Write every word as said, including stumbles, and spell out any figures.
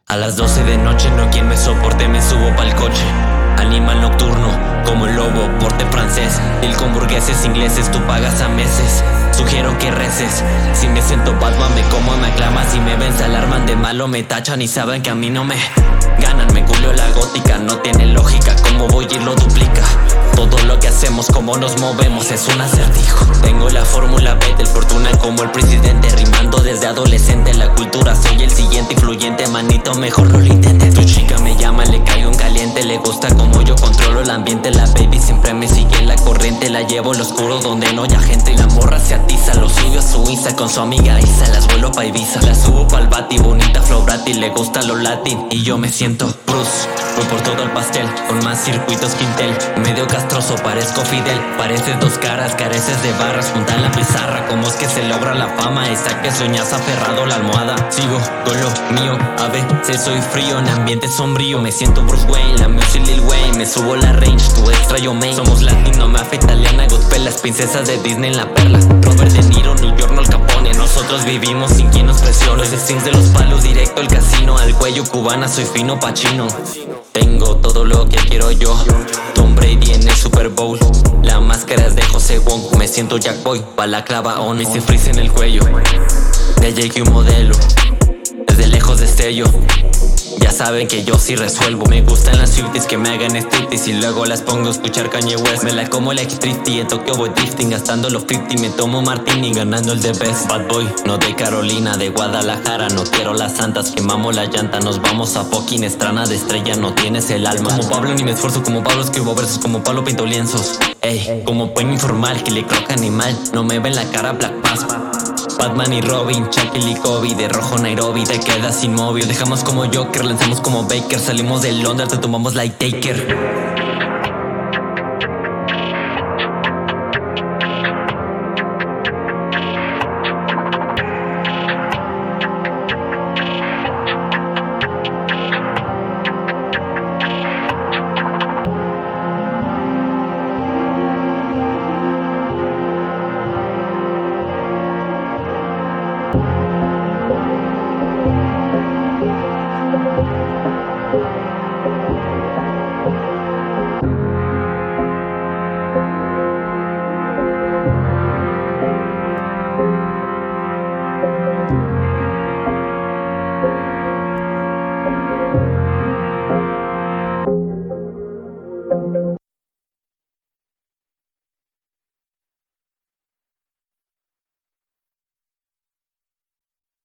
A las doce de noche no hay quien me soporte, me subo pa'l coche. Animal nocturno, como el lobo, porte francés. Deal con burgueses ingleses, tú pagas a meses. Sugiero que reces. Si me siento Batman me como, me aclaman. Si me ven se alarman, de malo me tachan y saben que a mí no me ganan. Me culio la gótica, no tiene lógica. Como voy y lo duplica. Todo lo que hacemos, como nos movemos, es un acertijo. Tengo la fórmula B del fortuna como el presidente. Rimando desde adolescente, la cultura soy el siguiente influyente. Manito, mejor no lo intentes. Tu chica me llama, le caigo en caliente. Le gusta como yo controlo el ambiente. La baby siempre me sigue en la corriente. La llevo al oscuro donde no haya gente. Y la morra se atiza, lo suyo a su Insta. Con su amiga Isa, las vuelo pa' Ibiza. La subo pa'l bati, bonita flow brati. Le gusta lo latin y yo me siento Bruce. Voy por todo el pastel, con más circuitos que Intel. Medio castroso, parezco Fidel. Pareces dos caras, careces de barras. Junta en la pizarra, como es que se logra la fama. Esa que sueñas aferrado a la almohada. Sigo con lo mío, a veces soy frío. En ambiente sombrío, me siento Bruce Wayne. La music Lil Wayne, me subo la range, tu extra yo main. Somos latino, mafia italiana, gospel. Las princesas de Disney en la perla. Robert De Niro, New York, no Al Capone. Nosotros vivimos sin quien nos presione. Los skins de los palos, directo al casino. Al cuello cubana, soy fino pachino. Tengo todo lo que quiero yo. Tom Brady en el Super Bowl. La máscara es de José Wong. Me siento Jack Boy, balaclava on. Me hice freeze en el cuello. De Jake un modelo. Desde lejos destello. Ya saben que yo sí resuelvo. Me gustan las Swifties que me hagan striptease. Y luego las pongo a escuchar Kanye West. Me la como like Trifty. En Tokio voy drifting, gastando los cincuenta. Me tomo martini, ganando el The Best. Bad boy, no de Carolina, de Guadalajara. No quiero las santas, quemamos la llanta. Nos vamos a fucking Estrana de estrella. No tienes el alma. Como Pablo ni me esfuerzo, como Pablo escribo versos. Como Pablo pinto lienzos. Ey, como buen informal que le croca animal. No me ven la cara Black Pass. Batman y Robin, Chucky y Kobe. De rojo Nairobi, te quedas inmóvil. Dejamos como Joker, lanzamos como Baker. Salimos de Londres, te tomamos like Taker. Thank you.